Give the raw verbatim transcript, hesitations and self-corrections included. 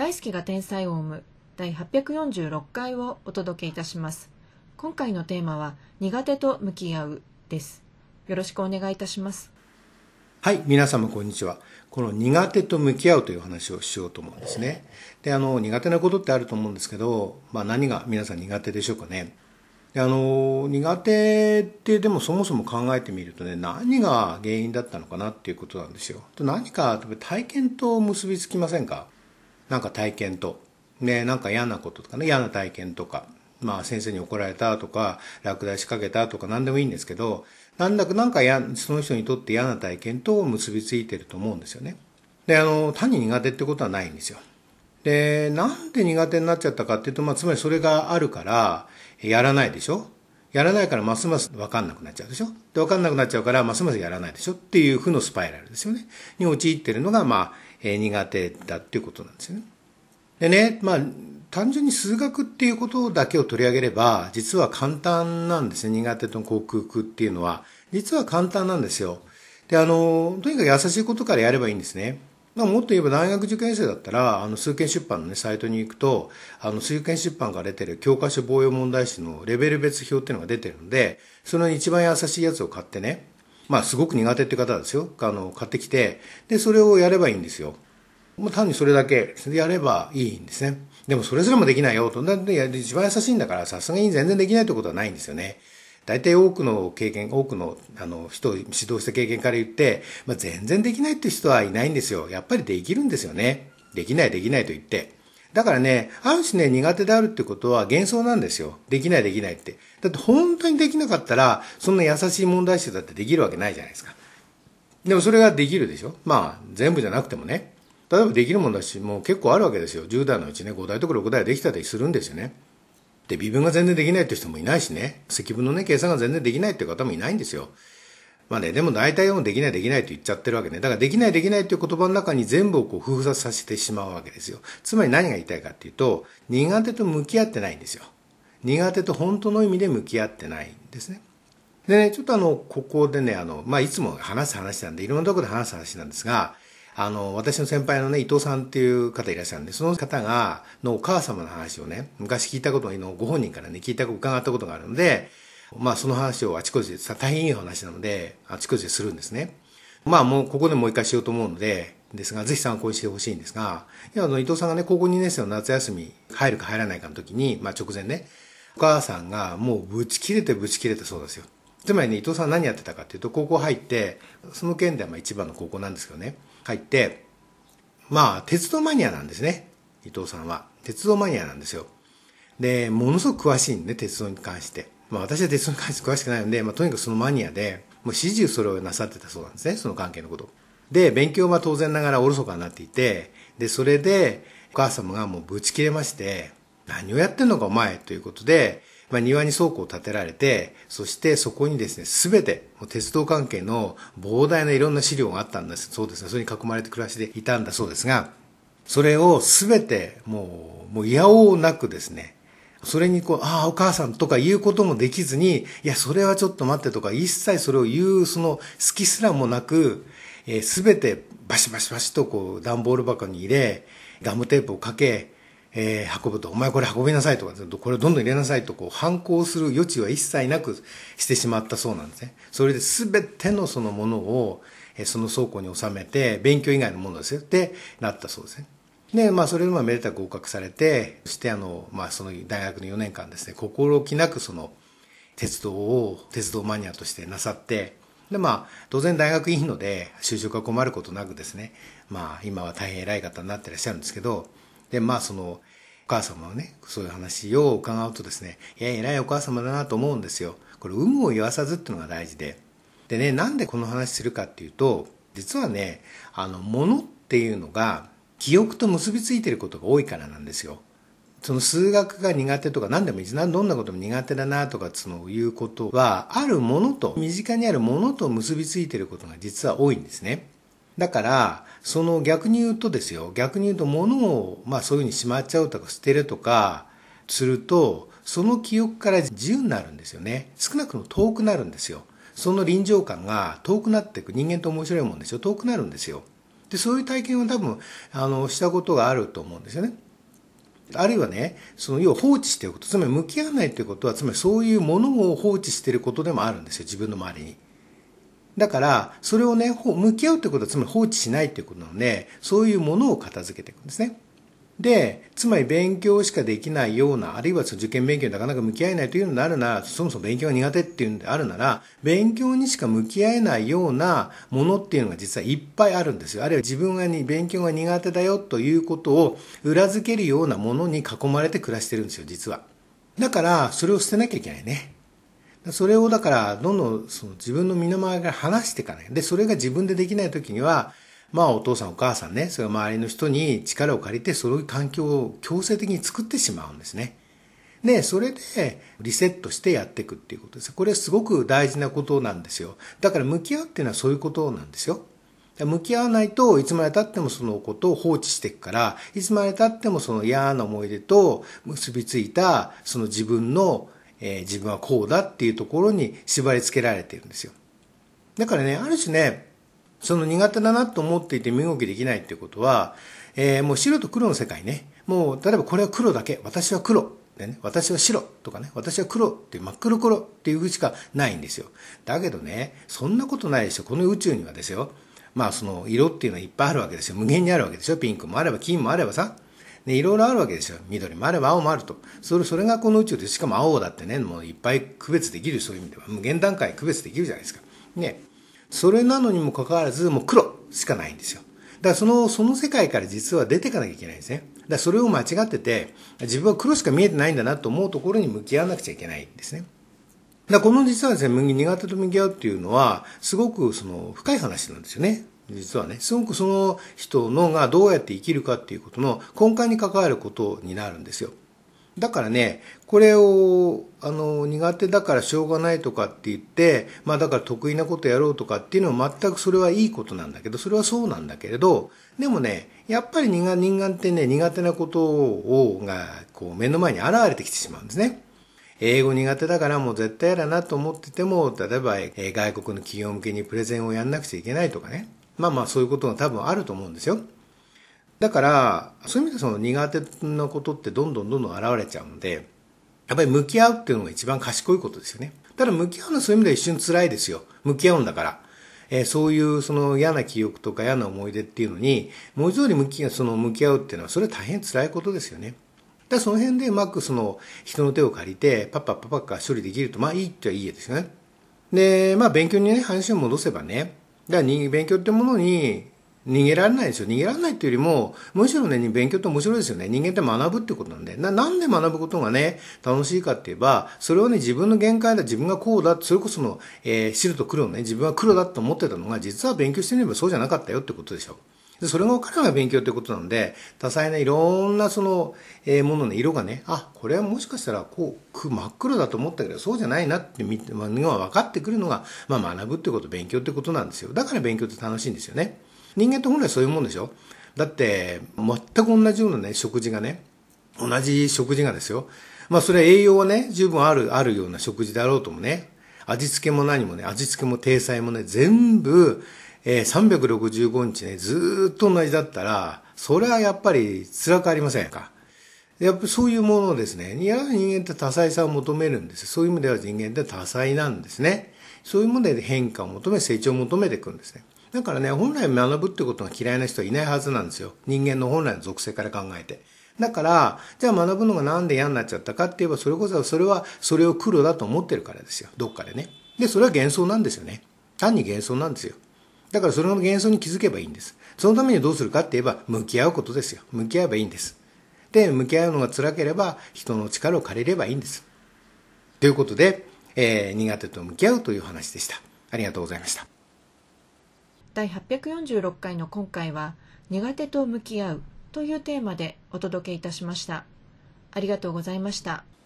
大好きが天才オウム第はっぴゃくよんじゅうろっかいをお届けいたします。今回のテーマは苦手と向き合うです。よろしくお願いいたします。 はい、皆様こんにちは。この苦手と向き合うという話をしようと思うんですね。で、あの苦手なことってあると思うんですけど、まあ何が皆さん苦手でしょうかね。であの苦手ってでもそもそも考えてみるとね、何が原因だったのかなっていうことなんですよ。何か体験と結びつきませんか？なんか体験と。ね、なんか嫌なこととかね、嫌な体験とか、まあ先生に怒られたとか、落第しかけたとか何でもいいんですけど、なんだかなんかやその人にとって嫌な体験と結びついてると思うんですよね。で、あの、単に苦手ってことはないんですよ。で、なんで苦手になっちゃったかっていうと、まあつまりそれがあるから、やらないでしょ？やらないからますます分かんなくなっちゃうでしょ？で、分かんなくなっちゃうからますますやらないでしょっていう負のスパイラルですよね。に陥ってるのが、まあ、えー、苦手だっていうことなんですよね。でね、まあ、単純に数学っていうことだけを取り上げれば、実は簡単なんですね。苦手と克服っていうのは。実は簡単なんですよ。で、あの、とにかく優しいことからやればいいんですね。まあ、もっと言えば大学受験生だったら、あの、数検出版のね、サイトに行くと、あの、数検出版から出てる教科書応用問題集のレベル別表っていうのが出てるので、その一番優しいやつを買ってね、まあ、すごく苦手って方ですよ。あの、買ってきて、で、それをやればいいんですよ。もう単にそれだけやればいいんですね。でもそれすらもできないよと。だって一番優しいんだからさすがに全然できないってことはないんですよね。大体多くの経験、多くのあの人を指導した経験から言って、まあ、全然できないって人はいないんですよ。やっぱりできるんですよね。できないできないと言って。だからね、ある種ね、苦手であるってことは幻想なんですよ。できないできないって。だって本当にできなかったら、そんな優しい問題集だってできるわけないじゃないですか。でもそれができるでしょ。まあ、全部じゃなくてもね。例えばできるもんだし、もう結構あるわけですよ。じゅう代のうちね、ご代とかろく代できたりするんですよね。で、微分が全然できないって人もいないしね、積分のね、計算が全然できないっていう方もいないんですよ。まあね、でも大体もできないできないと言っちゃってるわけね。だからできないできないっていう言葉の中に全部をこう封殺させてしまうわけですよ。つまり何が言いたいかっていうと、苦手と向き合ってないんですよ。苦手と本当の意味で向き合ってないんですね。でね、ちょっとあの、ここでね、あの、まあ、いつも話す話なんで、いろんなところで話す話なんですが、あの、私の先輩のね、伊藤さんっていう方いらっしゃるんで、その方が、のお母様の話をね、昔聞いたことの、ご本人からね、聞いた、伺ったことがあるので、まあ、その話をあちこちで、大変いい話なので、あちこちでするんですね。まあ、もう、ここでもう一回しようと思うので、ですが、ぜひ参考にしてほしいんですが、いや、あの、伊藤さんがね、高校にねん生の夏休み、入るか入らないかの時に、まあ、直前ね、お母さんがもうぶち切れてぶち切れてそうですよ。つまりね、伊藤さんは何やってたかっていうと、高校入って、その県ではまあ一番の高校なんですけどね、入って、まあ、鉄道マニアなんですね。伊藤さんは。鉄道マニアなんですよ。で、ものすごく詳しいんで、鉄道に関して。まあ、私は鉄道に関して詳しくないので、まあ、とにかくそのマニアで、もう始終それをなさってたそうなんですね、その関係のこと。で、勉強は当然ながらおろそかになっていて、で、それで、お母様がもうぶち切れまして、何をやってんのかお前ということで、まあ、庭に倉庫を建てられて、そしてそこにですね、すべて、鉄道関係の膨大ないろんな資料があったんです。そうですね、それに囲まれて暮らしていたんだそうですが、それをすべて、もう、もういやおうなくですね、それにこう、ああ、お母さんとか言うこともできずに、いや、それはちょっと待ってとか、一切それを言う、その隙すらもなく、すべてバシバシバシとこう、段ボール箱に入れ、ガムテープをかけ、えー、運ぶと、お前これ運びなさいとか、これどんどん入れなさいと、こう、反抗する余地は一切なくしてしまったそうなんですね。それで全てのそのものを、えー、その倉庫に収めて、勉強以外のものですよってなったそうですね。で、まあ、それでまあ、めでたく合格されて、そしてあの、まあ、その大学のよねんかんですね、心置きなくその、鉄道を、鉄道マニアとしてなさって、で、まあ、当然大学いいので、就職が困ることなくですね、まあ、今は大変偉い方になってらっしゃるんですけど、で、まあ、その、お母様のね、そういう話を伺うとですね、いや、偉いお母様だなと思うんですよ。これ、有無を言わさずっていうのが大事で。でね、なんでこの話するかっていうと、実はね、あの、物っていうのが、記憶と結びついていることが多いからなんですよ。その数学が苦手とか何でもいいです。どんなことも苦手だなとかそのいうことは、あるものと、身近にあるものと結びついていることが実は多いんですね。だから、その逆に言うとですよ、逆に言うと物を、まあそういうふうにしまっちゃうとか捨てるとかすると、その記憶から自由になるんですよね。少なくとも遠くなるんですよ。その臨場感が遠くなっていく。人間と面白いもんですよ。遠くなるんですよ。 で、そういう体験を多分、あの、したことがあると思うんですよね。あるいはね、その要は放置していること、つまり向き合わないということは、つまりそういうものを放置していることでもあるんですよ、自分の周りに。だから、それをね、向き合うということは、つまり放置しないということなので、そういうものを片付けていくんですね。で、つまり勉強しかできないような、あるいは受験勉強になかなか向き合えないというのであるなら、そもそも勉強が苦手っていうのであるなら、勉強にしか向き合えないようなものっていうのが実はいっぱいあるんですよ。あるいは自分がに勉強が苦手だよということを裏付けるようなものに囲まれて暮らしてるんですよ、実は。だから、それを捨てなきゃいけないね。それをだから、どんどんその自分の身の回りから離していかない。で、それが自分でできないときには、まあお父さんお母さんね、それは周りの人に力を借りて、そういう環境を強制的に作ってしまうんですね。で、それでリセットしてやっていくっていうことです。これはすごく大事なことなんですよ。だから向き合うっていうのはそういうことなんですよ。向き合わないといつまで経ってもそのことを放置していくから、いつまで経ってもその嫌な思い出と結びついたその自分の、えー、自分はこうだっていうところに縛り付けられているんですよ。だからね、ある種ね、その苦手だなと思っていて身動きできないっていうことは、えー、もう白と黒の世界ね。もう、例えばこれは黒だけ。私は黒。でね、私は白とかね。私は黒っていう真っ黒黒っていうふうしかないんですよ。だけどね、そんなことないでしょ。この宇宙にはですよ。まあその色っていうのはいっぱいあるわけですよ。無限にあるわけでしょ。ピンクもあれば金もあればさ。ね、いろいろあるわけですよ。緑もあれば青もあると。それ、それがこの宇宙で、しかも青だってね、もういっぱい区別できる、そういう意味では。無限段階区別できるじゃないですか。ね。それなのにもかかわらず、もう黒しかないんですよ。だからその、その世界から実は出ていかなきゃいけないんですね。だからそれを間違ってて、自分は黒しか見えてないんだなと思うところに向き合わなくちゃいけないんですね。だからこの実はですね、苦手と向き合うっていうのは、すごくその深い話なんですよね。実はね、すごくその人のがどうやって生きるかっていうことの根幹に関わることになるんですよ。だからね、これを、あの、苦手だからしょうがないとかって言って、まあだから得意なことやろうとかっていうのは全くそれはいいことなんだけど、それはそうなんだけれど、でもね、やっぱり人間人間ってね、苦手なことを、が、こう目の前に現れてきてしまうんですね。英語苦手だからもう絶対やだなと思ってても、例えば外国の企業向けにプレゼンをやんなくちゃいけないとかね。まあまあそういうことが多分あると思うんですよ。だから、そういう意味でその苦手なことってどんどんどんどん現れちゃうので、やっぱり向き合うっていうのが一番賢いことですよね。ただ向き合うのはそういう意味では一瞬辛いですよ。向き合うんだから。えー、そういうその嫌な記憶とか嫌な思い出っていうのに、文字通り向き、その向き合うっていうのはそれは大変辛いことですよね。だからその辺でうまくその人の手を借りてパッパッパッパッパ処理できると、まあいいっちゃいいですよね。で、まあ勉強にね、話を戻せばね、だから勉強ってものに逃げられないですよ。逃げられないっていうよりも、むしろね、勉強って面白いですよね。人間って学ぶってことなんで。な、なんで学ぶことがね、楽しいかって言えば、それをね、自分の限界だ、自分がこうだ、それこその、えー、白と黒ね、自分は黒だと思ってたのが、実は勉強してみればそうじゃなかったよってことでしょ。で、それが分かるのが勉強ってことなので、多彩ないろんなその、えー、ものの色がね、あ、これはもしかしたらこう、真っ黒だと思ったけど、そうじゃないなって見て、まあ、分かってくるのが、まあ学ぶってこと、勉強ってことなんですよ。だから勉強って楽しいんですよね。人間って本来そういうもんでしょ。だって、全く同じようなね、食事がね、同じ食事がですよ。まあそれは栄養はね、十分ある、あるような食事であろうともね、味付けも何もね、味付けも体裁もね、全部、えー、さんびゃくろくじゅうごにちね、ずーっと同じだったら、それはやっぱり辛くありませんか。やっぱりそういうものですね。いや、人間って多彩さを求めるんです。そういう意味では人間って多彩なんですね。そういうもので変化を求め、成長を求めていくんですね。だからね、本来学ぶってことが嫌いな人はいないはずなんですよ。人間の本来の属性から考えて。だから、じゃあ学ぶのがなんで嫌になっちゃったかって言えば、それこそ、それは、それを黒だと思ってるからですよ。どっかでね。で、それは幻想なんですよね。単に幻想なんですよ。だからそれの幻想に気づけばいいんです。そのためにどうするかって言えば、向き合うことですよ。向き合えばいいんです。で、向き合うのが辛ければ、人の力を借りればいいんです。ということで、えー、苦手と向き合うという話でした。ありがとうございました。 だいはっぴゃくよんじゅうろっかいの今回は、苦手と向き合うというテーマでお届けいたしました。ありがとうございました。